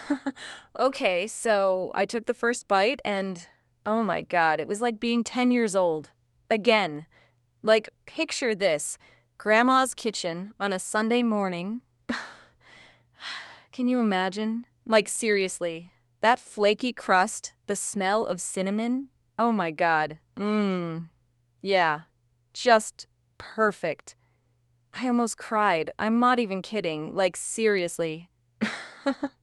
Okay, so I took the first bite and oh my God, it was like being 10 years old. Again. Like, picture this Grandma's kitchen on a Sunday morning. Can you imagine? Like, seriously, that flaky crust, the smell of cinnamon. Oh my God. Mmm. Yeah. Just perfect. I almost cried. I'm not even kidding. Like, seriously.